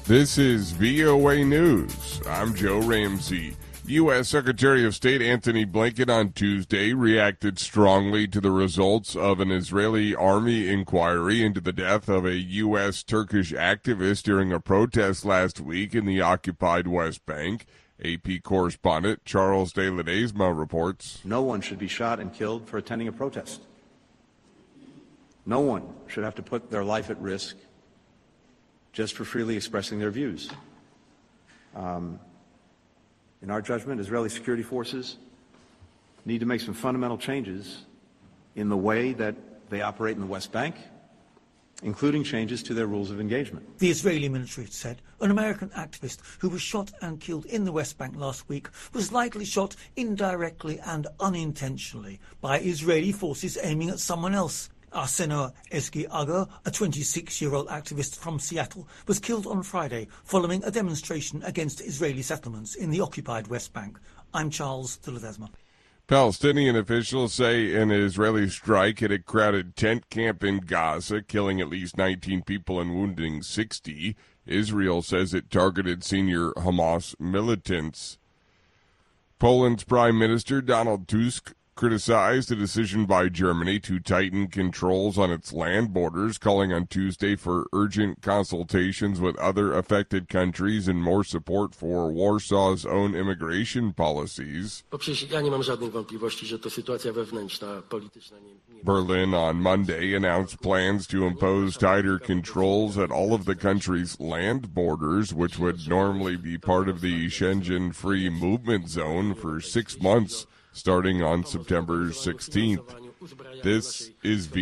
This is VOA News. I'm Joe Ramsey. U.S. Secretary of State Antony Blinken on Tuesday reacted strongly to the results of an Israeli army inquiry into the death of a U.S.-Turkish activist during a protest last week in the occupied West Bank. AP correspondent Charles de Ledesma reports. No one should be shot and killed for attending a protest. No one should have to put their life at risk just for freely expressing their views. In our judgment, Israeli security forces need to make some fundamental changes in the way that they operate in the West Bank, including changes to their rules of engagement. The Israeli military said an American activist who was shot and killed in the West Bank last week was likely shot indirectly and unintentionally by Israeli forces aiming at someone else. Arsena Ezgi Agar, a 26-year-old activist from Seattle, was killed on Friday following a demonstration against Israeli settlements in the occupied West Bank. I'm Charles de Ledesma. Palestinian officials say an Israeli strike hit a crowded tent camp in Gaza, killing at least 19 people and wounding 60. Israel says it targeted senior Hamas militants. Poland's Prime Minister Donald Tusk criticized the decision by Germany to tighten controls on its land borders, calling on Tuesday for urgent consultations with other affected countries and more support for Warsaw's own immigration policies. Berlin on Monday announced plans to impose tighter controls at all of the country's land borders, which would normally be part of the Schengen Free Movement Zone, for 6 months, starting on September 16th. This is